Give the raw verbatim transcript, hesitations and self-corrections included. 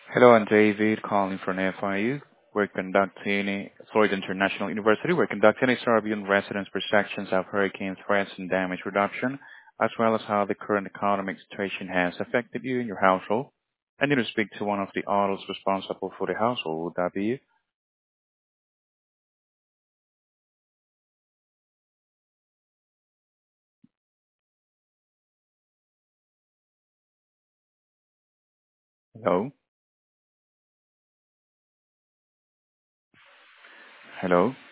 Hello, I'm David calling from F I U. We're conducting a Florida International University. We're conducting a survey on residents' perceptions of hurricane threats and damage reduction, as well as how the current economic situation has affected you and your household. I need to speak to one of the adults responsible for the household. Would that be you? Hello? Hello?